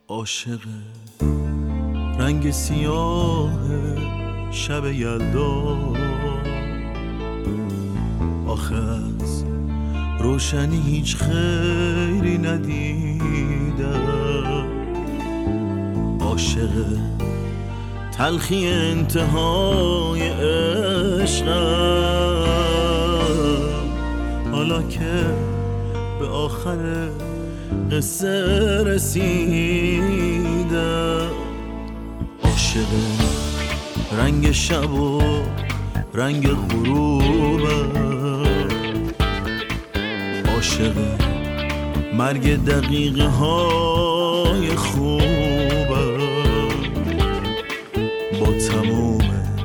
عاشق رنگ سیاه شب یلدا، آخه از روشنی هیچ خیری ندیدم. عاشق تلخی انتهای عشقم، حالا که به آخر قصه رسیدم. عاشق رنگ شب و رنگ غروبم، عاشق مرگ دقیقه های خوبم. با تموم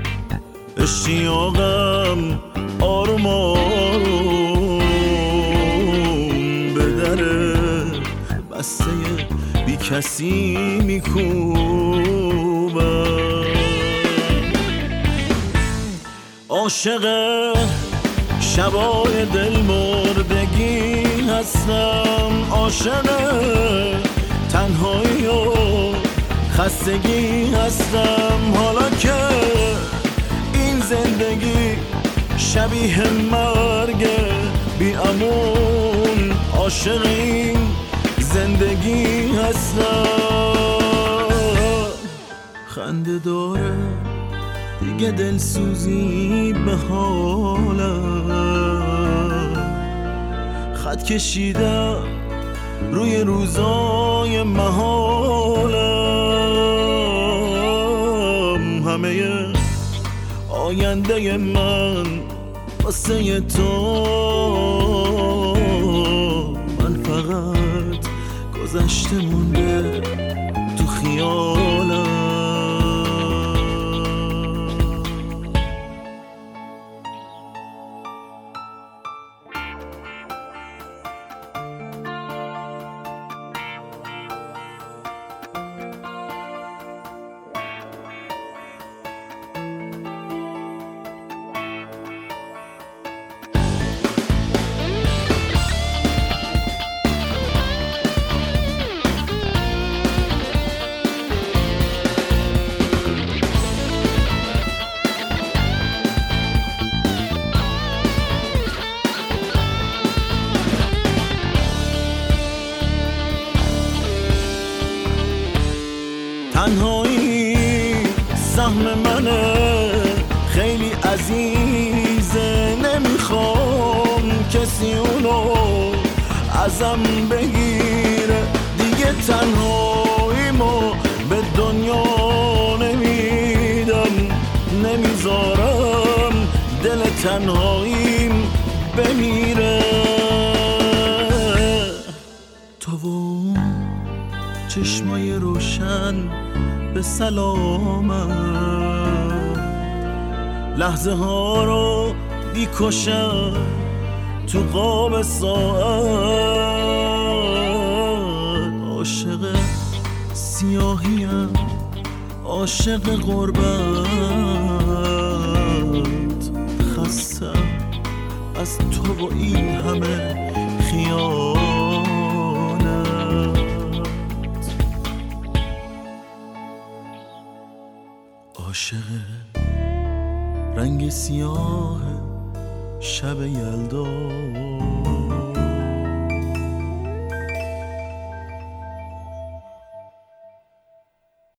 اشتیاقم آروم آروم به در بسته بی کسی میکوبم. عاشق شبای دل مردگی هستم، عاشق تنهایی و خستگی هستم. حالا که این زندگی شبیه مرگ بی امون، عاشق این زندگی هستم. خنده داره دیگه دلسوزی به حالم، خط کشیدم روی روزای محالم. همه آینده من واسه تو، من فقط گذشته مونده تو خیالم. تنهایی سهم منه خیلی عزیزه، نمیخوام کسی اونو ازم بگیره. دیگه تنهاییمو به دنیا نمیدم، نمیذارم دل تنهاییم بمیره. تو و چشمای روشن به سلامت، لحظه ها رو بیکشم تو قاب ساعت. عاشق سیاهیم، عاشق غربت، خستم از تو و این همه خیانت. عاشق رنگ سیاه شب یلدا،